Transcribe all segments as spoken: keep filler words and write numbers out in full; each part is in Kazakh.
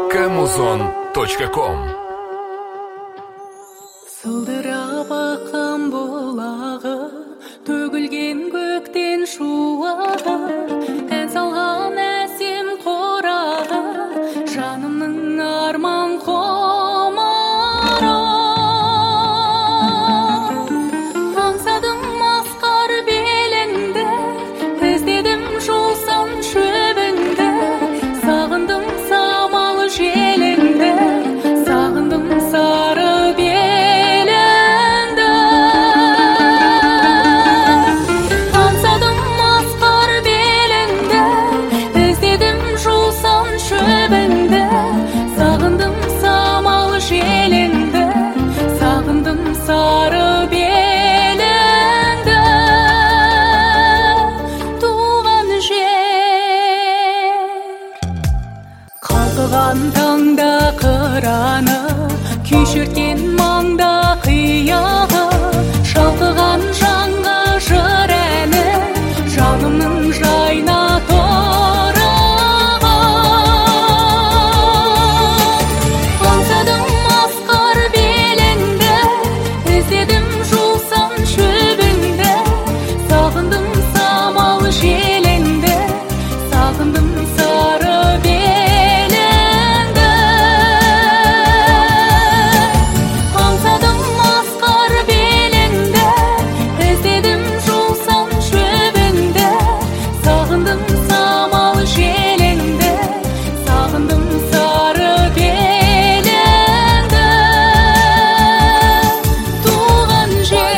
камузон точка ком. Сылдырап аққан бұлағы, төгілген көктен шуағы, ән салған әсем қорағы, жанымның арман құмары. Аңсадым асқар беліңді, іздедім жусан шөбіңді, сағындым самал желіңді, сағындым сары беліңді. Аңсадым асқар беліңді, іздедім жусан шөбіңді, сағындым самал желіңді, сағындым сары беліңді. Туған жер қалқыған таңда қыраны, күйшірткен маңда қияғы, шалқыған жанға жыр әні, жанымның жайна торығы. Аңсадым асқар беліңді, іздедім жусан шөбіңді, сағындым самал желіңді, сағындым сары беліңді. Аңсадым асқар беліңді, іздедім жусан шөбіңді, сағындым самал желіңді, сағындым сары беліңді. Туған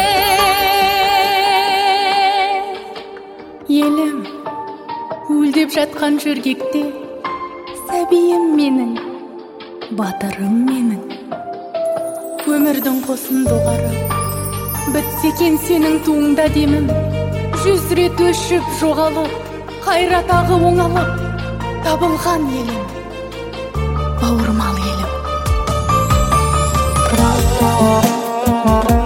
жер елім, өлдеп жатқан жөргекте, сәбиім менің, батырым менің. Өмірдің қосын доғары, бітсе екен сенің туыңда демім, жүз рет өшіп жоғалып, қайра тағы оңалып, табылған елім, бауырмал елім.